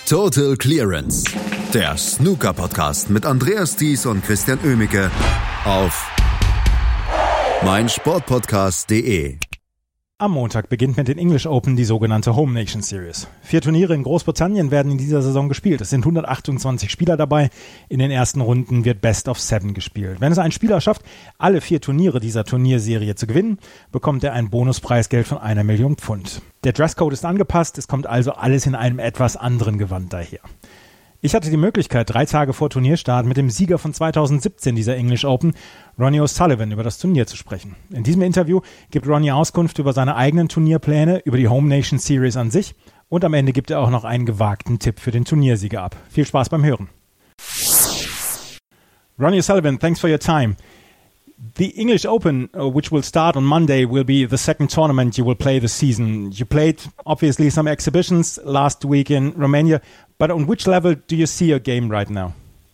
Total Clearance, der Snooker-Podcast mit Andreas Thies und Christian Oemicke auf meinsportpodcast.de. Am Montag beginnt mit den English Open die sogenannte Home Nation Series. 4 Turniere in Großbritannien werden in dieser Saison gespielt. Es sind 128 Spieler dabei. In den ersten Runden wird Best of 7 gespielt. Wenn es ein Spieler schafft, alle 4 Turniere dieser Turnierserie zu gewinnen, bekommt er ein Bonuspreisgeld von 1 Million Pfund. Der Dresscode ist angepasst, es kommt also alles in einem etwas anderen Gewand daher. Ich hatte die Möglichkeit, 3 Tage vor Turnierstart mit dem Sieger von 2017 dieser English Open, Ronnie O'Sullivan, über das Turnier zu sprechen. In diesem Interview gibt Ronnie Auskunft über seine eigenen Turnierpläne, über die Home Nation Series an sich und am Ende gibt er auch noch einen gewagten Tipp für den Turniersieger ab. Viel Spaß beim Hören. Ronnie O'Sullivan, thanks for your time. The English Open, which will start on Monday, will be the second tournament you will play this season. You played, obviously, some exhibitions last week in Romania, but on which level do you see your game right now?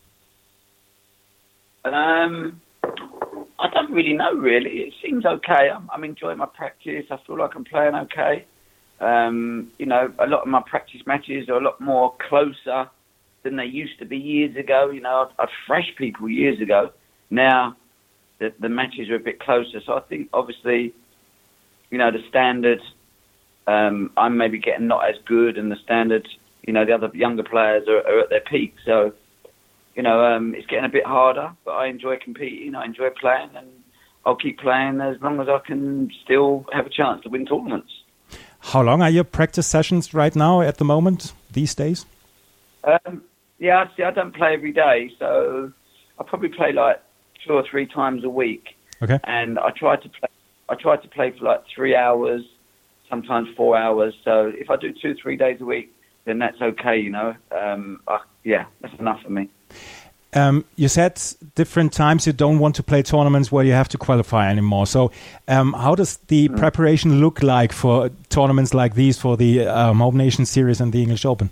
I don't really know, really. It seems okay. I'm enjoying my practice. I feel like I'm playing okay. A lot of my practice matches are a lot more closer than they used to be years ago. I'd thrash people years ago. Now, the matches are a bit closer. So I think, obviously, the standard, I'm maybe getting not as good, and the standard, the other younger players are at their peak. So, it's getting a bit harder, but I enjoy competing, I enjoy playing, and I'll keep playing as long as I can still have a chance to win tournaments. How long are your practice sessions right now at the moment, these days? I don't play every day, so I probably play like 2 or 3 times a week. Okay. And I try to play for like 3 hours, sometimes 4 hours. So if I do 2-3 days a week, then that's okay, that's enough for me. You said different times you don't want to play tournaments where you have to qualify anymore. So how does the preparation look like for tournaments like these, for the Home Nation Series and the English Open?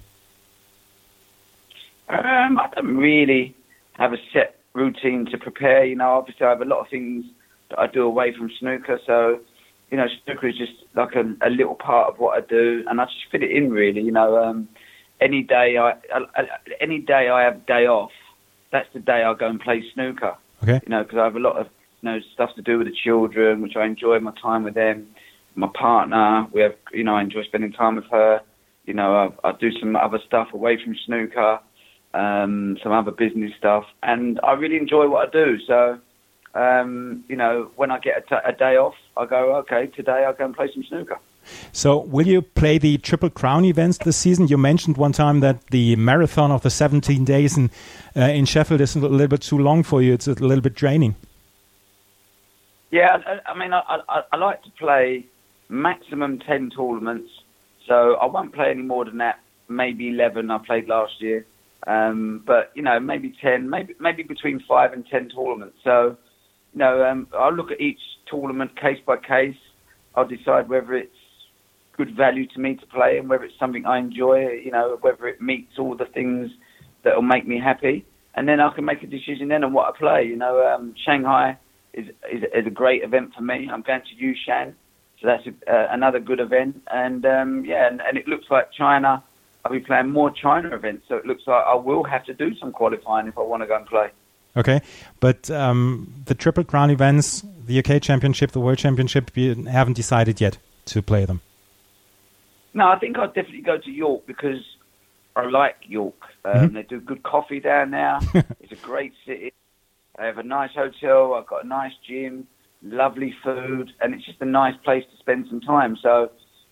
I don't really have a set routine to prepare. Obviously I have a lot of things that I do away from snooker. So, snooker is just like a little part of what I do, and I just fit it in, really. Any day I have day off, that's the day I go and play snooker. Okay. Because I have a lot of stuff to do with the children, which I enjoy my time with them. My partner, we have, I enjoy spending time with her. I do some other stuff away from snooker, some other business stuff, and I really enjoy what I do. So, when I get a day off, I go, okay, today I'll go and play some snooker. So will you play the Triple Crown events this season? You mentioned one time that the marathon of the 17 days in Sheffield is a little bit too long for you. It's a little bit draining. Yeah, I like to play maximum 10 tournaments. So I won't play any more than that. Maybe 11 I played last year. But, maybe 10, maybe between 5 and 10 tournaments. So, I'll look at each tournament case by case. I'll decide whether it's good value to me to play and whether it's something I enjoy, whether it meets all the things that will make me happy. And then I can make a decision then on what I play. Shanghai is a great event for me. I'm going to Yushan, so that's another good event. And, and it looks like China, I'll be playing more China events, so it looks like I will have to do some qualifying if I want to go and play. Okay, but the Triple Crown events, the UK Championship, the World Championship, you haven't decided yet to play them? No, I think I'll definitely go to York because I like York. They do good coffee down there. It's a great city. I have a nice hotel. I've got a nice gym, lovely food, and it's just a nice place to spend some time. So,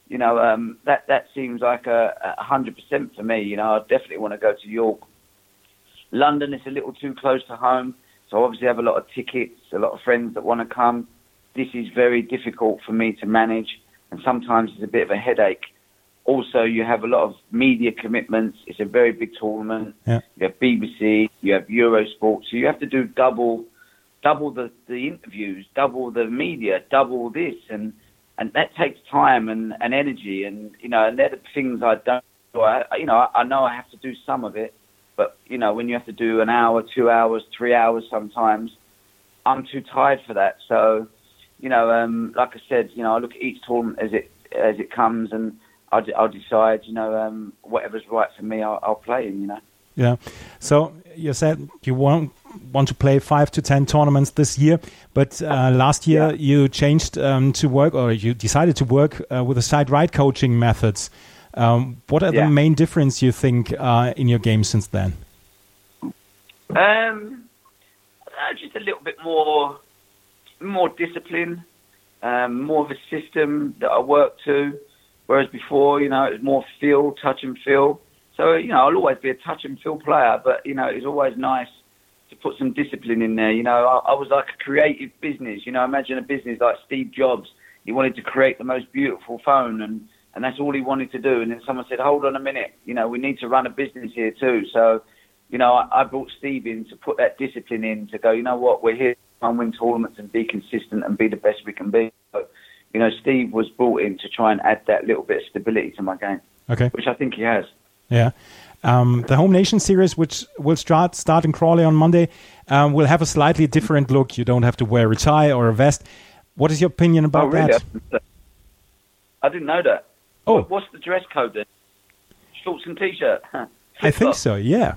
that seems like 100% for me. I definitely want to go to York. London is a little too close to home, so obviously I have a lot of tickets, a lot of friends that want to come. This is very difficult for me to manage, and sometimes it's a bit of a headache. Also, you have a lot of media commitments. It's a very big tournament. Yeah. You have BBC, you have Eurosport, so you have to do double the interviews, double the media, double this, and that takes time and energy, and and they're the things I don't do. I know I have to do some of it, but when you have to do an hour, 2 hours, 3 hours, sometimes I'm too tired for that. So, like I said, I look at each tournament as it comes, and I'll decide. Whatever's right for me, I'll play in. Yeah. So you said you want to play 5 to 10 tournaments this year, but last year you changed to work, or you decided to work with the side right coaching methods. What are the main difference you think in your game since then? Just a little bit more discipline, more of a system that I work to, whereas before, it was more touch and feel. So, I'll always be a touch and feel player, but, it's always nice to put some discipline in there. I was like a creative business. Imagine a business like Steve Jobs. He wanted to create the most beautiful phone, and that's all he wanted to do. And then someone said, hold on a minute, we need to run a business here too. So, I brought Steve in to put that discipline in, to go, what, we're here to win tournaments and be consistent and be the best we can be. So, Steve was brought in to try and add that little bit of stability to my game, which I think he has. Yeah. The Home Nation Series, which will start in Crawley on Monday, will have a slightly different look. You don't have to wear a tie or a vest. What is your opinion about that? I didn't know that. Oh. What's the dress code then? Shorts and T-shirt? I think so, yeah.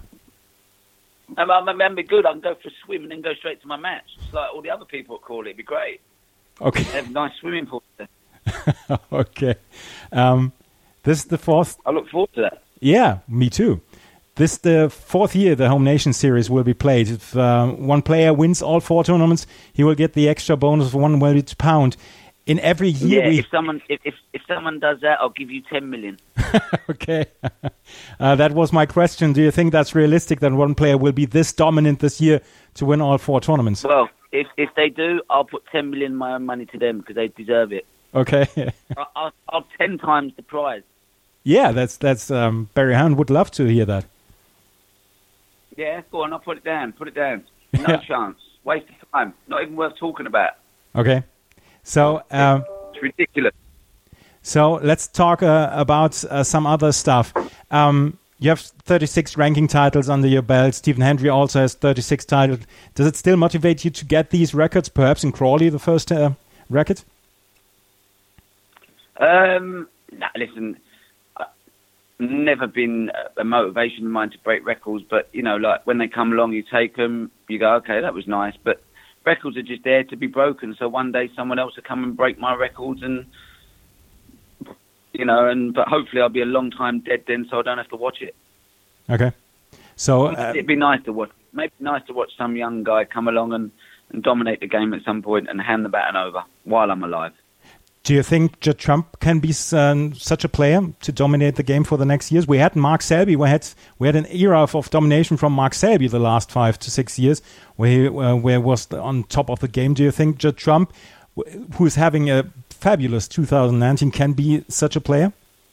I'm be good. I can go for a swim and then go straight to my match. It's like all the other people at Crawley. It'd be great. Okay. They have nice swimming pools there. Okay. This is the fourth... I look forward to that. Yeah, me too. This is the fourth year the Home Nation Series will be played. If one player wins all 4 tournaments, he will get the extra bonus of £1 in every year. Yeah, if someone does that, I'll give you 10 million. Okay. That was my question. Do you think that's realistic that one player will be this dominant this year to win all 4 tournaments? Well, if they do, I'll put 10 million my own money to them because they deserve it. Okay. I'll 10 times the prize. Yeah, that's Barry Hound would love to hear that. Yeah, go on, I'll put it down. No chance. Waste of time. Not even worth talking about. Okay. So it's ridiculous. So let's talk about some other stuff. You have 36 ranking titles under your belt. Stephen Hendry also has 36 titles. Does it still motivate you to get these records, perhaps in Crawley, the first record? Listen, never been a motivation of mine to break records, but, like when they come along, you take them, you go, okay, that was nice, but records are just there to be broken, so one day someone else will come and break my records and, but hopefully I'll be a long time dead then, so I don't have to watch it. Okay. So it'd be nice to watch. Maybe nice to watch some young guy come along and dominate the game at some point and hand the baton over while I'm alive. Do you think Judd Trump can be such a player to dominate the game for the next years? We had Mark Selby. We had an era of domination from Mark Selby the last 5 to 6 years, where he was on top of the game. Do you think Judd Trump, who is having a fabulous 2019, can be such a player?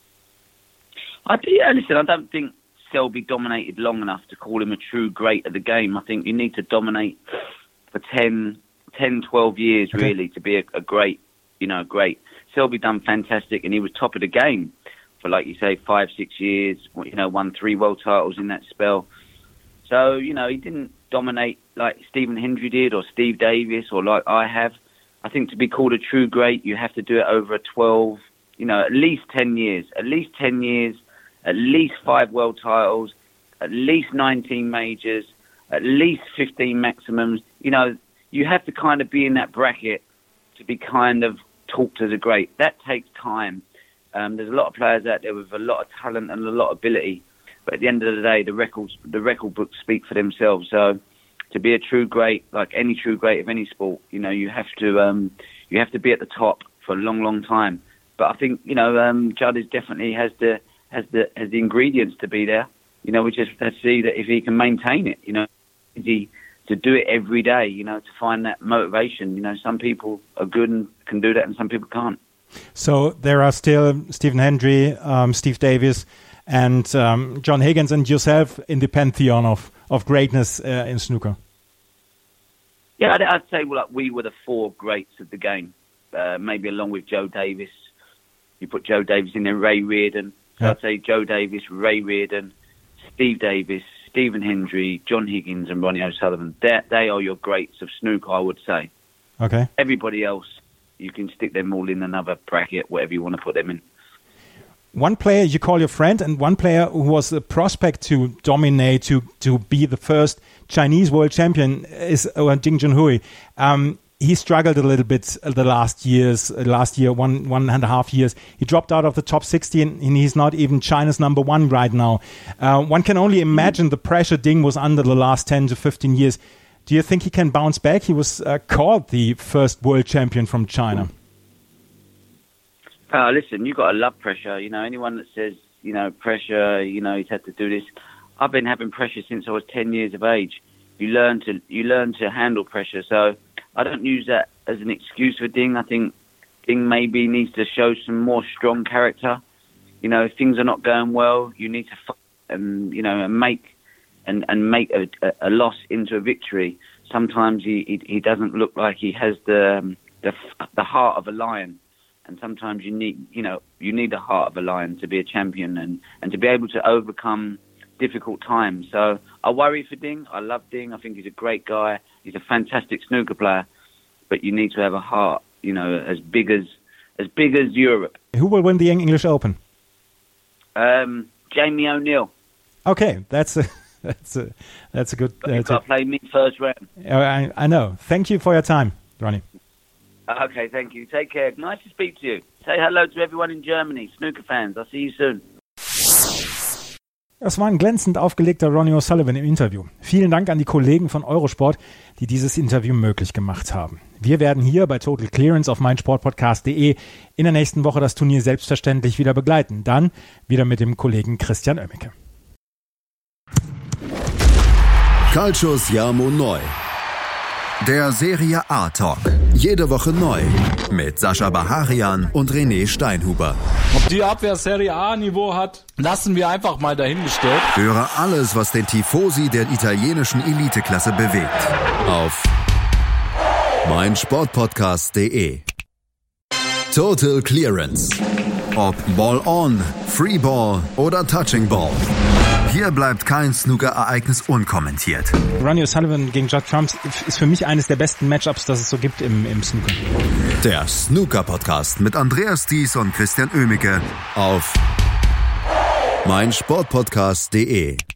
Listen, I don't think Selby dominated long enough to call him a true great of the game. I think you need to dominate for 10, 12 years, really, to be a great. Great. Selby done fantastic, and he was top of the game for, like you say, 5-6 years. Won 3 world titles in that spell. So he didn't dominate like Stephen Hendry did, or Steve Davis, or like I have. I think to be called a true great, you have to do it over a 12, at least 10 years. At least 10 years, at least 5 world titles, at least 19 majors, at least 15 maximums. You have to kind of be in that bracket to be kind of talked as a great. That takes time. There's a lot of players out there with a lot of talent and a lot of ability, but at the end of the day, the record books speak for themselves. So to be a true great, like any true great of any sport, you have to be at the top for a long, long time. But I think Judd is definitely has the ingredients to be there. We just have to see that if he can maintain it. To do it every day, to find that motivation. Some people are good and can do that, and some people can't. So there are still Stephen Hendry, Steve Davis, and John Higgins, and yourself in the pantheon of greatness in snooker. Yeah, I'd say we were the 4 greats of the game, maybe along with Joe Davis. You put Joe Davis in there, Ray Reardon. So I'd say Joe Davis, Ray Reardon, Steve Davis, Stephen Hendry, John Higgins, and Ronnie O'Sullivan. They are your greats of snooker, I would say. Okay. Everybody else, you can stick them all in another bracket, whatever you want to put them in. one player you call your friend and one player who was a prospect to dominate, to be the first Chinese world champion is Ding Junhui. He struggled a little bit the last year, 1.5 years. He dropped out of the top 60 and he's not even China's number one right now. One can only imagine the pressure Ding was under the last 10 to 15 years. Do you think he can bounce back? He was called the first world champion from China. Listen, you've got to love pressure. You know, anyone that says, you know, pressure, you know, he's had to do this. I've been having pressure since I was 10 years of age. You learn to handle pressure. So I don't use that as an excuse for Ding. I think Ding maybe needs to show some more strong character. You know, if things are not going well, you need to fight and, you know, and make a loss into a victory. Sometimes he doesn't look like he has the heart of a lion. And sometimes you need the heart of a lion to be a champion and to be able to overcome difficult times. So I worry for Ding. I love Ding. I think he's a great guy. He's a fantastic snooker player. But you need to have a heart, you know, as big as Europe. Who will win the English Open? Jamie O'Neill. Okay, that's a good. You've got to play me first round. I know. Thank you for your time, Ronnie. Okay, thank you. Take care. Nice to speak to you. Say hello to everyone in Germany, Snooker fans. I'll see you soon. Das war ein glänzend aufgelegter Ronnie O'Sullivan im Interview. Vielen Dank an die Kollegen von Eurosport, die dieses Interview möglich gemacht haben. Wir werden hier bei Total Clearance auf meinsportpodcast.de in der nächsten Woche das Turnier selbstverständlich wieder begleiten. Dann wieder mit dem Kollegen Christian Oemmeke. Calcius Jamo Neu. Der Serie A Talk. Jede Woche neu. Mit Sascha Baharian und René Steinhuber. Ob die Abwehr Serie A-Niveau hat, lassen wir einfach mal dahingestellt. Höre alles, was den Tifosi der italienischen Eliteklasse bewegt. Auf meinsportpodcast.de. Total Clearance. Ob Ball on, Free Ball oder Touching Ball. Hier bleibt kein Snooker-Ereignis unkommentiert. Ronnie O'Sullivan gegen Judd Trump ist für mich eines der besten Matchups, das es so gibt im Snooker. Der Snooker-Podcast mit Andreas Thies und Christian Oemmeke auf meinsportpodcast.de.